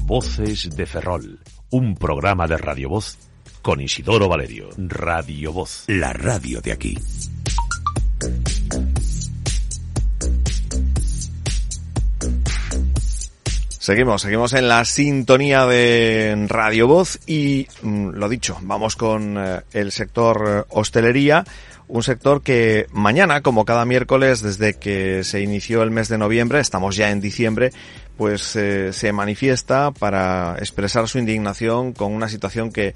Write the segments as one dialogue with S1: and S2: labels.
S1: Voces de Ferrol, un programa de Radio Voz con Isidoro Valerio. Radio Voz, la radio de aquí.
S2: Seguimos en la sintonía de Radio Voz y, lo dicho, vamos con el sector hostelería, un sector que mañana, como cada miércoles, desde que se inició el mes de noviembre, estamos ya en diciembre, pues se manifiesta para expresar su indignación con una situación que,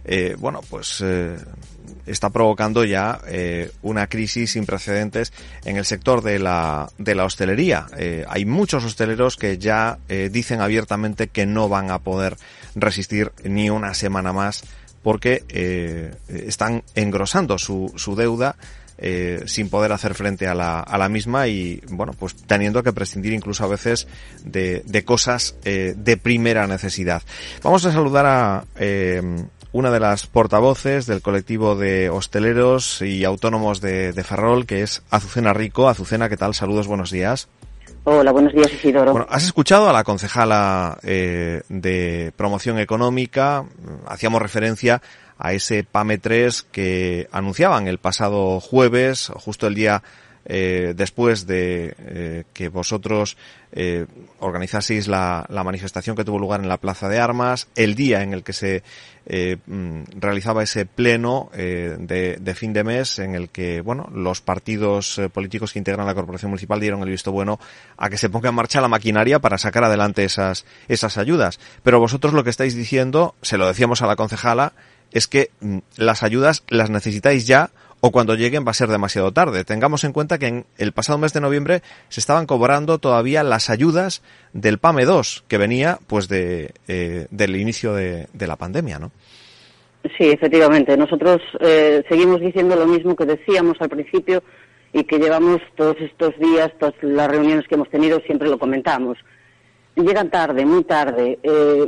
S2: está provocando ya una crisis sin precedentes en el sector de la hostelería. Hay muchos hosteleros que ya dicen abiertamente que no van a poder resistir ni una semana más porque están engrosando su deuda sin poder hacer frente a la misma y, pues teniendo que prescindir incluso a veces de cosas de primera necesidad. Vamos a saludar a una de las portavoces del colectivo de hosteleros y autónomos de Ferrol, que es Azucena Rico. Azucena, ¿qué tal? Saludos, buenos días.
S3: Hola, buenos días, Isidoro.
S2: Bueno, has escuchado a la concejala de Promoción Económica. Hacíamos referencia a ese PAME 3 que anunciaban el pasado jueves, justo el día después de que vosotros organizaseis la manifestación que tuvo lugar en la Plaza de Armas, el día en el que se realizaba ese pleno de fin de mes en el que, los partidos políticos que integran la Corporación Municipal dieron el visto bueno a que se ponga en marcha la maquinaria para sacar adelante esas ayudas. Pero vosotros lo que estáis diciendo, se lo decíamos a la concejala, es que las ayudas las necesitáis ya o cuando lleguen va a ser demasiado tarde. Tengamos en cuenta que en el pasado mes de noviembre se estaban cobrando todavía las ayudas del PAME 2, que venía pues del inicio de la pandemia, ¿no?
S3: Sí, efectivamente. Nosotros seguimos diciendo lo mismo que decíamos al principio y que llevamos todos estos días, todas las reuniones que hemos tenido, siempre lo comentamos. Llegan tarde, muy tarde.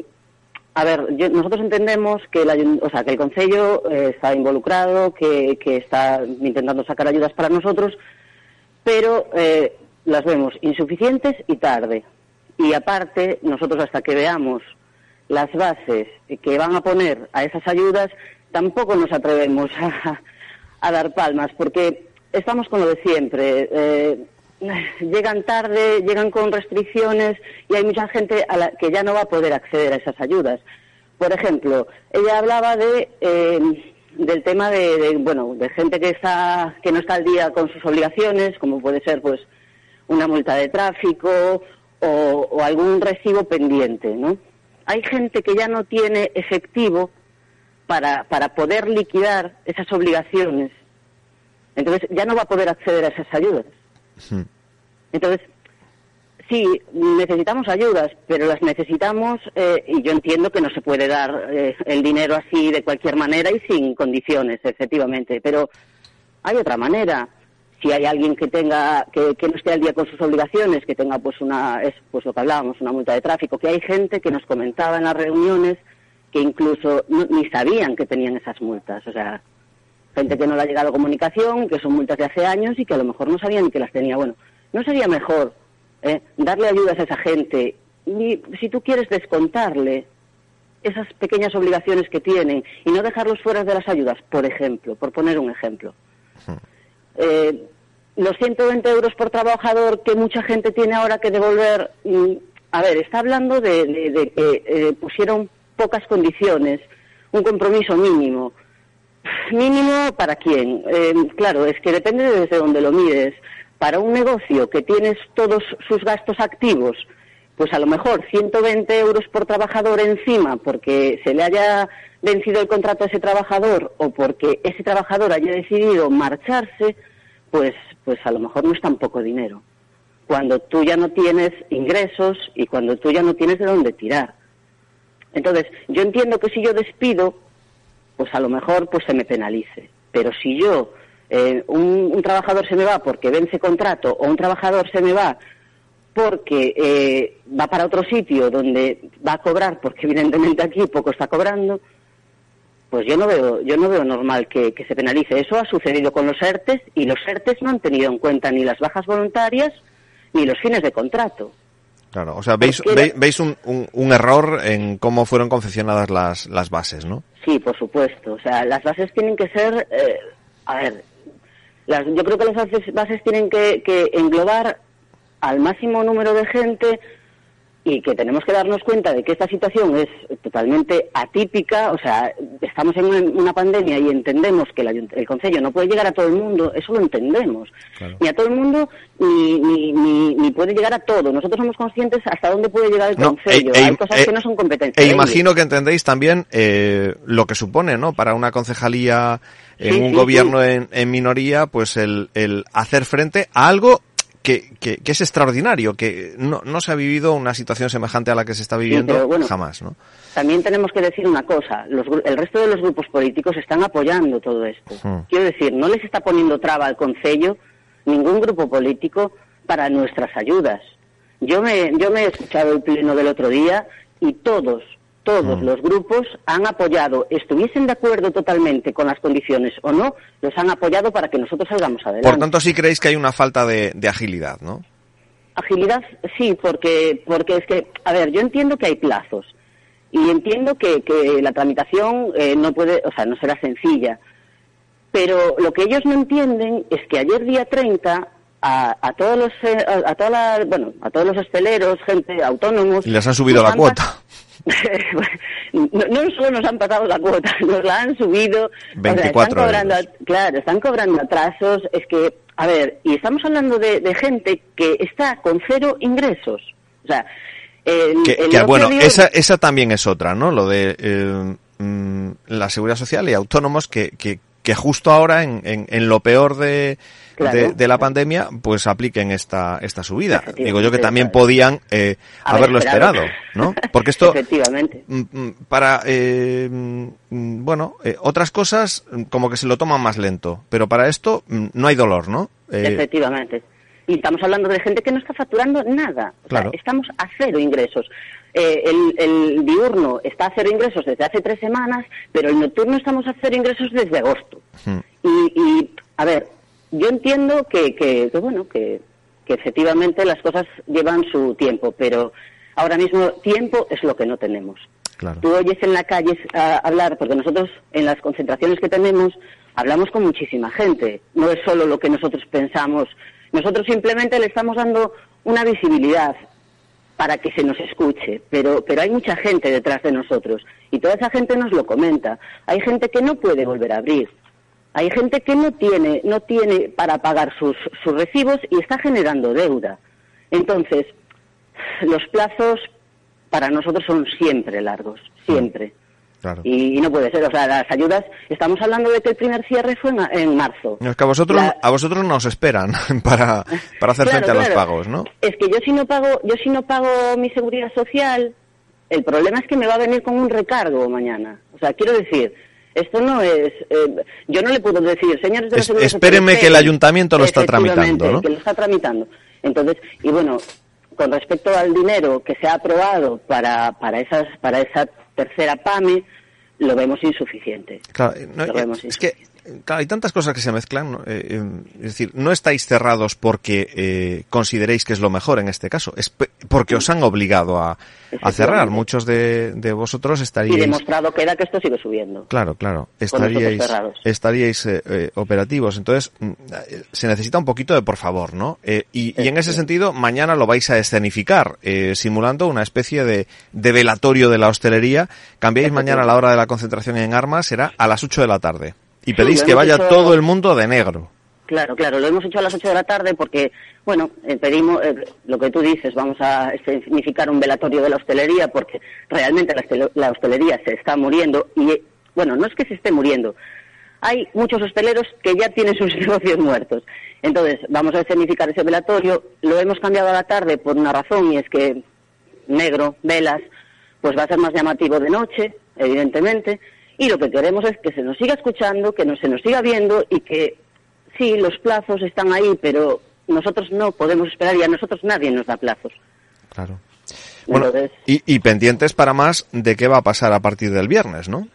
S3: Nosotros entendemos que el Concello está involucrado, que está intentando sacar ayudas para nosotros, pero las vemos insuficientes y tarde. Y aparte, nosotros hasta que veamos las bases que van a poner a esas ayudas, tampoco nos atrevemos a dar palmas, porque estamos con lo de siempre. Llegan tarde, llegan con restricciones y hay mucha gente a la que ya no va a poder acceder a esas ayudas. Por ejemplo, ella hablaba del tema de gente que no está al día con sus obligaciones, como puede ser pues una multa de tráfico o algún recibo pendiente, ¿no? Hay gente que ya no tiene efectivo para poder liquidar esas obligaciones. Entonces ya no va a poder acceder a esas ayudas. Sí. Entonces, sí, necesitamos ayudas, pero las necesitamos, y yo entiendo que no se puede dar el dinero así de cualquier manera y sin condiciones, efectivamente, pero hay otra manera. Si hay alguien que no esté al día con sus obligaciones, que tenga pues lo que hablábamos, una multa de tráfico, que hay gente que nos comentaba en las reuniones que incluso ni sabían que tenían esas multas, o sea, gente que no le ha llegado comunicación, que son multas de hace años y que a lo mejor no sabían ni que las tenía. Bueno, ¿no sería mejor darle ayudas a esa gente y, si tú quieres, descontarle esas pequeñas obligaciones que tienen y no dejarlos fuera de las ayudas, por ejemplo, por poner un ejemplo? Los 120 euros por trabajador que mucha gente tiene ahora que devolver, está hablando de que pusieron pocas condiciones, un compromiso mínimo. ¿Mínimo para quién? Claro, es que depende de desde dónde lo mides. Para un negocio que tienes todos sus gastos activos, pues a lo mejor 120 euros por trabajador encima porque se le haya vencido el contrato a ese trabajador o porque ese trabajador haya decidido marcharse, pues a lo mejor no es tan poco dinero. Cuando tú ya no tienes ingresos y cuando tú ya no tienes de dónde tirar. Entonces, yo entiendo que si yo despido, pues a lo mejor pues se me penalice. Pero si yo, un trabajador se me va porque vence contrato o un trabajador se me va porque va para otro sitio donde va a cobrar, porque evidentemente aquí poco está cobrando, pues yo no veo normal que se penalice. Eso ha sucedido con los ERTES y los ERTES no han tenido en cuenta ni las bajas voluntarias ni los fines de contrato.
S2: Claro, o sea, veis un error en cómo fueron confeccionadas las bases, ¿no?
S3: Sí, por supuesto. O sea, las bases tienen que ser... yo creo que las bases tienen que englobar al máximo número de gente y que tenemos que darnos cuenta de que esta situación es totalmente atípica. O sea, estamos en una pandemia y entendemos que el Concello no puede llegar a todo el mundo, eso lo entendemos. Claro. Ni a todo el mundo, ni puede llegar a todo. Nosotros somos conscientes hasta dónde puede llegar el Concello. Hay cosas que no son competencia.
S2: Imagino que entendéis también lo que supone, ¿no? Para una concejalía en un gobierno en minoría, pues el hacer frente a algo que es extraordinario, que no se ha vivido una situación semejante a la que se está viviendo jamás, ¿no?
S3: También tenemos que decir una cosa, el resto de los grupos políticos están apoyando todo esto. Quiero decir, no les está poniendo traba al Concello ningún grupo político para nuestras ayudas. Yo me he escuchado el pleno del otro día y todos los grupos han apoyado, estuviesen de acuerdo totalmente con las condiciones o no, los han apoyado para que nosotros salgamos adelante.
S2: Por tanto, sí creéis que hay una falta de agilidad, ¿no?
S3: Agilidad, sí, porque es que, a ver, yo entiendo que hay plazos y entiendo que la tramitación no será sencilla, pero lo que ellos no entienden es que ayer día 30 a todos los hosteleros, gente, autónomos...
S2: Y les han subido la cuota.
S3: No solo nos han pasado la cuota, nos la han subido.
S2: 24 euros.
S3: Claro, están cobrando atrasos. Es que, a ver, y estamos hablando de gente que está con 0 ingresos. O sea,
S2: esa también es otra, ¿no? Lo de la seguridad social y autónomos que justo ahora en lo peor de la pandemia, pues apliquen esta subida. Digo yo que también podían haberlo esperado, ¿no? Porque esto,
S3: efectivamente,
S2: para otras cosas como que se lo toman más lento, pero para esto no hay dolor, ¿no?
S3: Efectivamente. Y estamos hablando de gente que no está facturando nada.
S2: Claro.
S3: O sea, estamos a 0 ingresos. El diurno está a 0 ingresos desde hace 3 semanas, pero el nocturno estamos a 0 ingresos desde agosto. Y a ver, yo entiendo que efectivamente las cosas llevan su tiempo, pero ahora mismo tiempo es lo que no tenemos.
S2: Claro.
S3: Tú oyes en la calle hablar, porque nosotros en las concentraciones que tenemos hablamos con muchísima gente, no es solo lo que nosotros pensamos, nosotros simplemente le estamos dando una visibilidad para que se nos escuche, pero hay mucha gente detrás de nosotros y toda esa gente nos lo comenta. Hay gente que no puede volver a abrir, hay gente que no tiene para pagar sus recibos y está generando deuda. Entonces, los plazos para nosotros son siempre largos, siempre.
S2: Claro.
S3: Y no puede ser, o sea, las ayudas, estamos hablando de que el primer cierre fue en marzo.
S2: Es que a vosotros no os esperan para hacer frente a los pagos, ¿no?
S3: Es que yo si no pago mi seguridad social, el problema es que me va a venir con un recargo mañana. O sea, quiero decir, esto no es... yo no le puedo decir, señores de la seguridad social...
S2: Espérenme que el ayuntamiento lo está tramitando, ¿no?
S3: Que lo está tramitando. Entonces, y bueno, con respecto al dinero que se ha aprobado para esa tercera PAME, lo vemos insuficiente.
S2: Claro, es que hay tantas cosas que se mezclan, ¿no? Es decir, no estáis cerrados porque consideréis que es lo mejor en este caso, es porque os han obligado a cerrar. Muchos de vosotros estaríais...
S3: Y demostrado queda que esto sigue subiendo.
S2: Claro, estaríais operativos. Entonces, se necesita un poquito de por favor, ¿no? Y en ese sentido, mañana lo vais a escenificar, simulando una especie de velatorio de la hostelería. Cambiáis mañana la hora de la concentración en Armas, será a las 8 de la tarde. Y pedís que vaya todo el mundo de negro.
S3: Claro, lo hemos hecho a las 8 de la tarde porque, bueno, pedimos, lo que tú dices, vamos a significar un velatorio de la hostelería porque realmente la hostelería se está muriendo y, bueno, no es que se esté muriendo, hay muchos hosteleros que ya tienen sus negocios muertos. Entonces, vamos a escenificar ese velatorio, lo hemos cambiado a la tarde por una razón y es que negro, velas, pues va a ser más llamativo de noche, evidentemente. Y lo que queremos es que se nos siga escuchando, que se nos siga viendo y que sí, los plazos están ahí, pero nosotros no podemos esperar y a nosotros nadie nos da plazos.
S2: Claro. Bueno, entonces... y pendientes para más de qué va a pasar a partir del viernes, ¿no?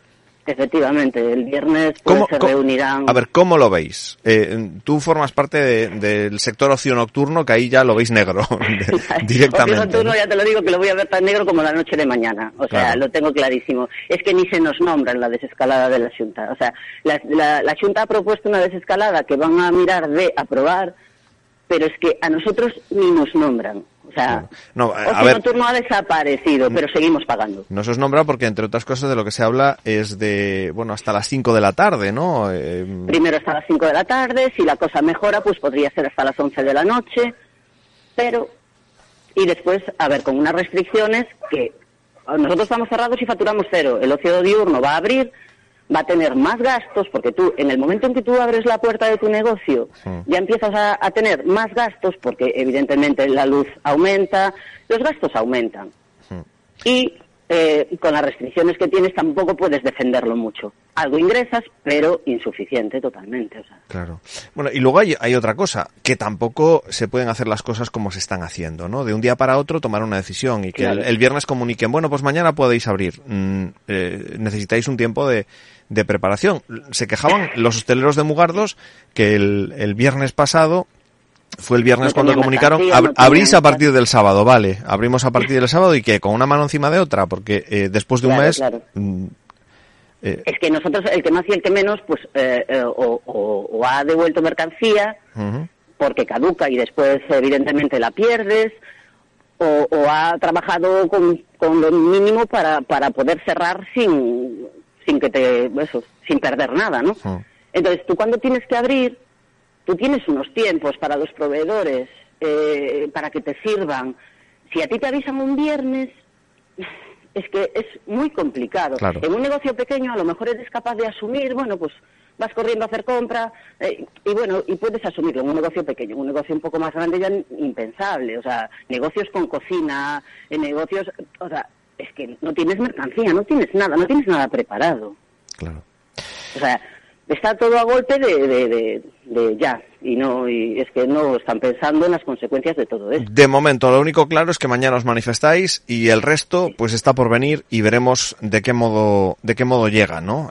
S3: Efectivamente, el viernes pues, se reunirán...
S2: A ver, ¿cómo lo veis? Tú formas parte del sector ocio nocturno, que ahí ya lo veis negro directamente.
S3: Ocio nocturno, ya te lo digo, que lo voy a ver tan negro como la noche de mañana. O sea, claro, lo tengo clarísimo. Es que ni se nos nombra en la desescalada de la Xunta. O sea, la Xunta ha propuesto una desescalada que van a mirar de aprobar, pero es que a nosotros ni nos nombran. O sea, ocio nocturno ha desaparecido, pero seguimos pagando.
S2: No se os nombra porque, entre otras cosas, de lo que se habla es de, bueno, hasta las 5 de la tarde, ¿no?
S3: Primero hasta las 5 de la tarde, si la cosa mejora, pues podría ser hasta las 11 de la noche, pero... Y después, a ver, con unas restricciones que nosotros estamos cerrados y facturamos cero. El ocio diurno va a abrir, va a tener más gastos, porque tú, en el momento en que tú abres la puerta de tu negocio, ya empiezas a tener más gastos, porque evidentemente la luz aumenta, los gastos aumentan. Y con las restricciones que tienes tampoco puedes defenderlo mucho. Algo ingresas, pero insuficiente totalmente. O sea.
S2: Claro. Bueno, y luego hay otra cosa, que tampoco se pueden hacer las cosas como se están haciendo, ¿no? De un día para otro tomar una decisión y que claro, el viernes comuniquen, bueno, pues mañana podéis abrir. Necesitáis un tiempo de preparación. Se quejaban los hosteleros de Mugardos que el viernes pasado... Fue el viernes cuando comunicaron, abrís a partir del sábado, vale, abrimos a partir del sábado y que con una mano encima de otra, porque después de un mes... Claro.
S3: Es que nosotros, el que más y el que menos, pues o ha devuelto mercancía, porque caduca y después evidentemente la pierdes, o ha trabajado con lo mínimo para poder cerrar sin perder nada, ¿no? Entonces tú cuando tienes que abrir, tú tienes unos tiempos para los proveedores, para que te sirvan. Si a ti te avisan un viernes, es que es muy complicado. Claro. En un negocio pequeño a lo mejor eres capaz de asumir, bueno, pues vas corriendo a hacer compra, y puedes asumirlo en un negocio pequeño. En un negocio un poco más grande ya impensable. O sea, negocios con cocina, negocios... O sea, es que no tienes mercancía, no tienes nada preparado.
S2: Claro.
S3: O sea... Está todo a golpe de ya, y es que no están pensando en las consecuencias de todo esto.
S2: De momento, lo único claro es que mañana os manifestáis y el resto, pues está por venir y veremos de qué modo llega, ¿no?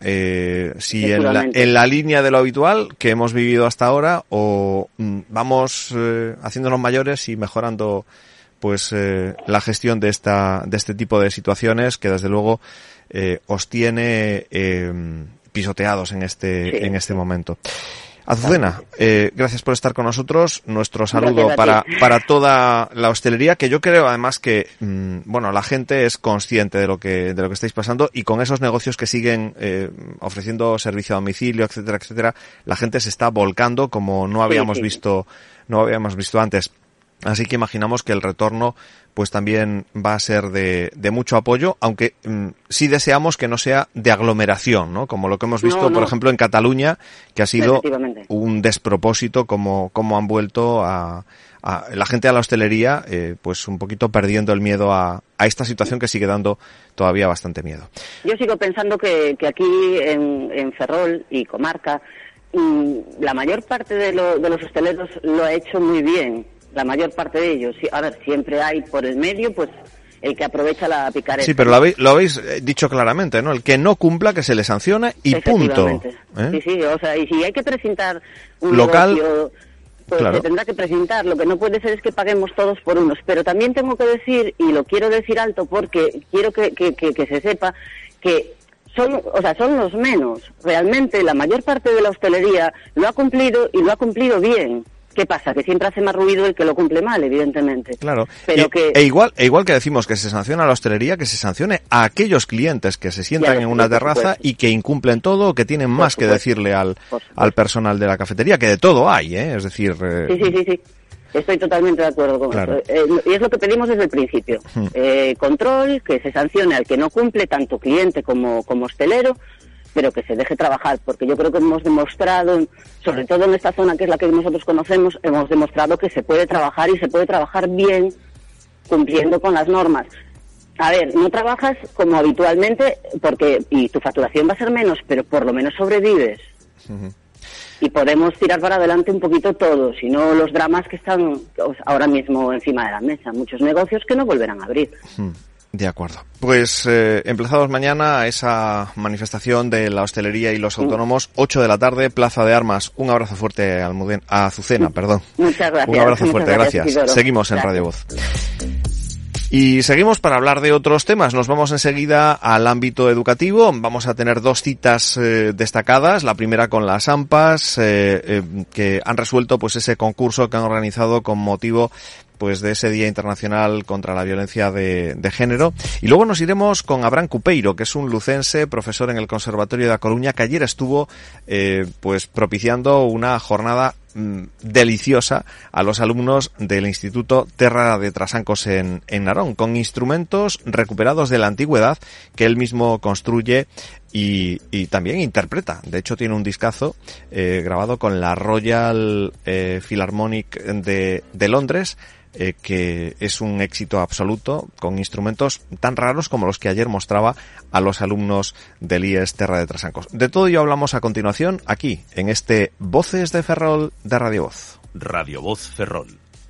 S2: Si en la línea de lo habitual que hemos vivido hasta ahora o vamos haciéndonos mayores y mejorando, pues la gestión de este tipo de situaciones que desde luego os tiene pisoteados en este momento. Azucena, gracias por estar con nosotros. Nuestro saludo para toda la hostelería, que yo creo además que la gente es consciente de lo que estáis pasando, y con esos negocios que siguen ofreciendo servicio a domicilio, etcétera, etcétera, la gente se está volcando como no habíamos visto antes. Así que imaginamos que el retorno pues también va a ser de mucho apoyo, aunque sí deseamos que no sea de aglomeración, ¿no? Como lo que hemos visto, por ejemplo, en Cataluña, que ha sido un despropósito como han vuelto a la gente a la hostelería, pues un poquito perdiendo el miedo a esta situación que sigue dando todavía bastante miedo.
S3: Yo sigo pensando que aquí en Ferrol y comarca, la mayor parte de los hosteleros lo ha hecho muy bien. La mayor parte de ellos. A ver, siempre hay por el medio, pues, el que aprovecha la picaresca.
S2: Sí, pero lo habéis dicho claramente, ¿no? El que no cumpla, que se le sancione y punto.
S3: Sí, o sea, y si hay que presentar un
S2: local,
S3: negocio, pues se tendrá que presentar. Lo que no puede ser es que paguemos todos por unos. Pero también tengo que decir, y lo quiero decir alto porque quiero que se sepa, que son los menos. Realmente la mayor parte de la hostelería lo ha cumplido y lo ha cumplido bien. ¿Qué pasa? Que siempre hace más ruido el que lo cumple mal, evidentemente.
S2: Claro. Pero igual que decimos que se sanciona a la hostelería, que se sancione a aquellos clientes que se sientan en una terraza y que incumplen todo, o que tienen más que decirle al personal de la cafetería, que de todo hay, ¿eh? Es decir...
S3: Sí. Estoy totalmente de acuerdo con eso. Y es lo que pedimos desde el principio. Control, que se sancione al que no cumple, tanto cliente como hostelero, pero que se deje trabajar, porque yo creo que hemos demostrado, sobre todo en esta zona que es la que nosotros conocemos, hemos demostrado que se puede trabajar y se puede trabajar bien, cumpliendo con las normas. A ver, no trabajas como habitualmente, y tu facturación va a ser menos, pero por lo menos sobrevives. Y podemos tirar para adelante un poquito todo, si no los dramas que están ahora mismo encima de la mesa. Muchos negocios que no volverán a abrir.
S2: De acuerdo. Pues emplazamos mañana a esa manifestación de la hostelería y los autónomos, 8 de la tarde, Plaza de Armas. Un abrazo fuerte a Azucena, perdón.
S3: Muchas gracias.
S2: Un abrazo fuerte, gracias.
S3: Isidoro.
S2: Seguimos en Radio Voz. Y seguimos para hablar de otros temas. Nos vamos enseguida al ámbito educativo. Vamos a tener 2 citas destacadas. La primera con las AMPAs, que han resuelto pues ese concurso que han organizado con motivo pues de ese Día Internacional contra la Violencia de Género. Y luego nos iremos con Abraham Cupeiro, que es un lucense, profesor en el Conservatorio de A Coruña, que ayer estuvo pues propiciando una jornada deliciosa a los alumnos del Instituto Terra de Trasancos en Narón, con instrumentos recuperados de la antigüedad que él mismo construye y también interpreta. De hecho, tiene un discazo grabado con la Royal Philharmonic de Londres, que es un éxito absoluto, con instrumentos tan raros como los que ayer mostraba a los alumnos del IES Terra de Trasancos. De todo ello hablamos a continuación aquí, en este Voces de Ferrol de Radio Voz.
S1: Radio Voz Ferrol,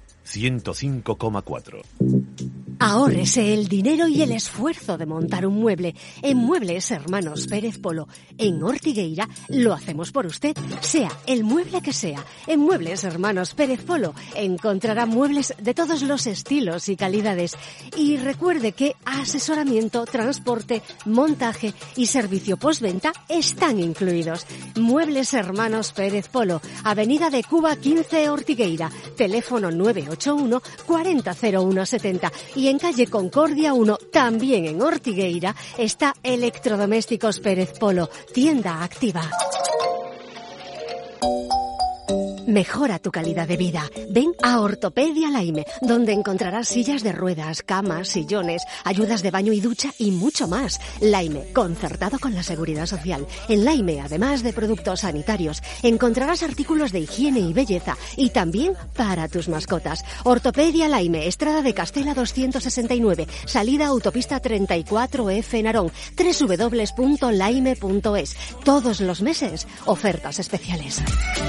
S1: 105,4.
S4: Ahórrese el dinero y el esfuerzo de montar un mueble. En Muebles Hermanos Pérez Polo, en Ortigueira, lo hacemos por usted, sea el mueble que sea. En Muebles Hermanos Pérez Polo encontrará muebles de todos los estilos y calidades. Y recuerde que asesoramiento, transporte, montaje y servicio postventa están incluidos. Muebles Hermanos Pérez Polo, Avenida de Cuba 15, Ortigueira, teléfono 981 400170 y en calle Concordia 1, también en Ortigueira, está Electrodomésticos Pérez Polo, tienda activa. Mejora tu calidad de vida. Ven a Ortopedia Laime, donde encontrarás sillas de ruedas, camas, sillones, ayudas de baño y ducha y mucho más. Laime, concertado con la Seguridad Social. En Laime, además de productos sanitarios, encontrarás artículos de higiene y belleza y también para tus mascotas. Ortopedia Laime, Estrada de Castela 269, salida autopista 34F Narón, www.laime.es. Todos los meses, ofertas especiales.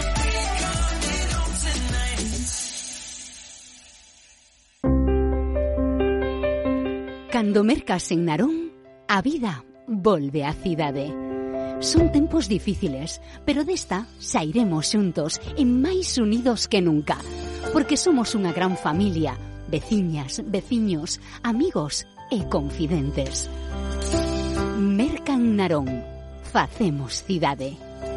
S5: Cando mercas en Narón, a vida volve á cidade. Son tempos difíciles, pero desta sairemos xuntos e máis unidos que nunca, porque somos unha gran familia, veciñas, veciños, amigos e confidentes. Merca en Narón, facemos cidade.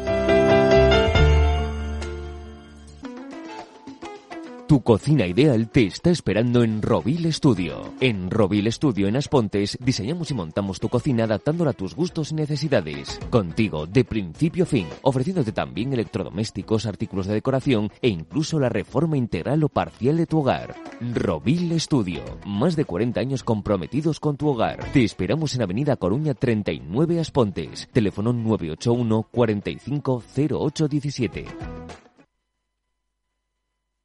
S6: Tu cocina ideal te está esperando en Rovil Studio. En Rovil Studio en As Pontes diseñamos y montamos tu cocina adaptándola a tus gustos y necesidades. Contigo de principio a fin, ofreciéndote también electrodomésticos, artículos de decoración e incluso la reforma integral o parcial de tu hogar. Rovil Studio, más de 40 años comprometidos con tu hogar. Te esperamos en Avenida Coruña 39 As Pontes. Teléfono 981 45 08 17.